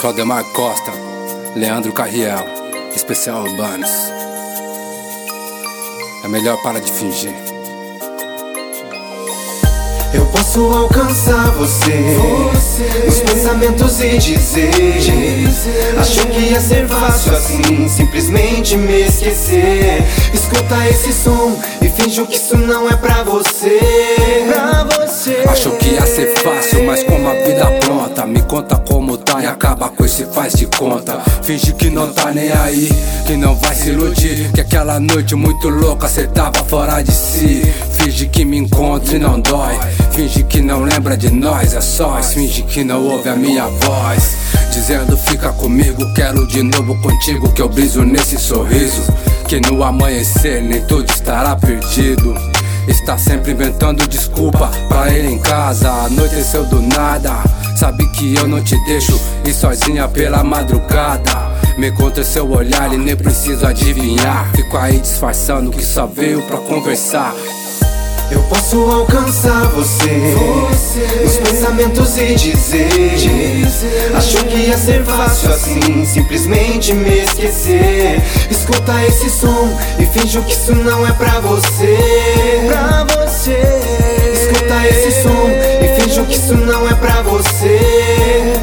Claudemar Costa, Leandro Carriel, Especial Urbanos. É melhor parar de fingir. Eu posso alcançar você nos pensamentos e dizer achou que ia ser fácil assim, simplesmente me esquecer. Escuta esse som e finjo que isso não é pra você. Achou que ia ser fácil, mas como a vida pronta, me conta como tá e acaba com esse faz de conta. Finge que não tá nem aí, que não vai se iludir, que aquela noite muito louca cê tava fora de si. Finge que me encontra e não dói, finge que não lembra de nós, é sós. Finge que não ouve a minha voz, dizendo fica comigo, quero de novo contigo, que eu briso nesse sorriso, que no amanhecer nem tudo estará perdido. Está sempre inventando desculpa pra ir em casa, anoiteceu do nada. Sabe que eu não te deixo ir sozinha pela madrugada. Me conta seu olhar e nem preciso adivinhar. Fico aí disfarçando que só veio pra conversar. Eu posso alcançar você nos pensamentos e dizer achou que ia ser fácil assim, simplesmente me esquecer. Escuta esse som e finjo que isso não é pra você. Escuta esse som e finjo que isso não é pra você.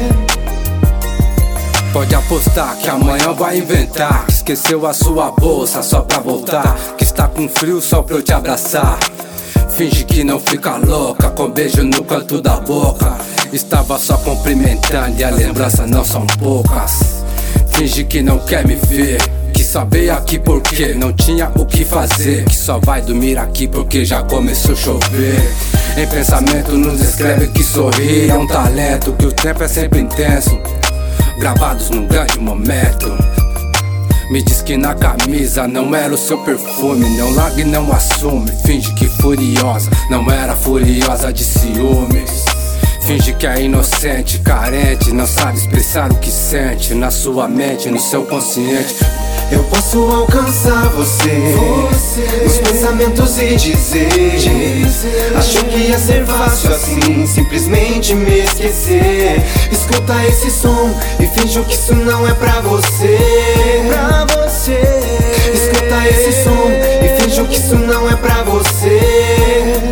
Pode apostar que amanhã vai inventar, esqueceu a sua bolsa só pra voltar, que está com frio só pra eu te abraçar. Finge que não fica louca, com beijo no canto da boca. Estava só cumprimentando e as lembranças não são poucas. Finge que não quer me ver, que só veio aqui porque não tinha o que fazer, que só vai dormir aqui porque já começou a chover. Em pensamento nos escreve que sorrir é um talento, que o tempo é sempre intenso, gravados num grande momento. Me diz que na camisa não era o seu perfume, não larga e não assume. Finge que furiosa, não era furiosa de ciúmes. Finge que é inocente, carente, não sabe expressar o que sente na sua mente, no seu consciente. Eu posso alcançar você nos pensamentos e dizer achou que ia ser fácil assim, simplesmente me esquecer. Escuta esse som e finjo que isso não é pra você. Escuta esse som e finjo que isso não é pra você.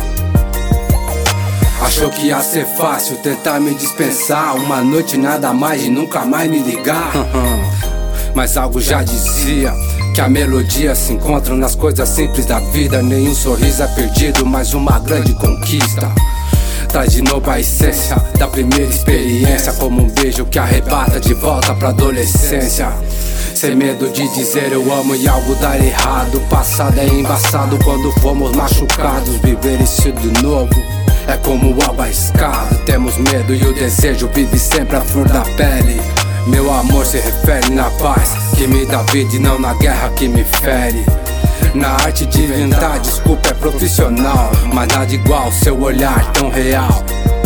Achou que ia ser fácil tentar me dispensar, uma noite nada mais e nunca mais me ligar. Mas algo já dizia que a melodia se encontra nas coisas simples da vida. Nenhum sorriso é perdido, mas uma grande conquista. Traz de novo a essência da primeira experiência, como um beijo que arrebata de volta pra adolescência. Sem medo de dizer eu amo e algo dar errado. O passado é embaçado quando fomos machucados. Viver isso de novo é como algo arriscado. Temos medo e o desejo vive sempre à flor da pele. Meu amor se refere na paz que me dá vida e não na guerra que me fere. Na arte de inventar, desculpa é profissional, mas nada igual seu olhar tão real.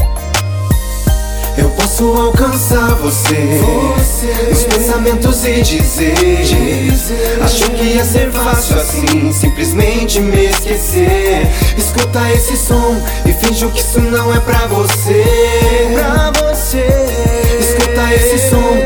Eu posso alcançar você nos pensamentos e dizer achou que ia ser fácil assim, simplesmente me esquecer. Escuta esse som e finjo que isso não é pra você. Escuta esse som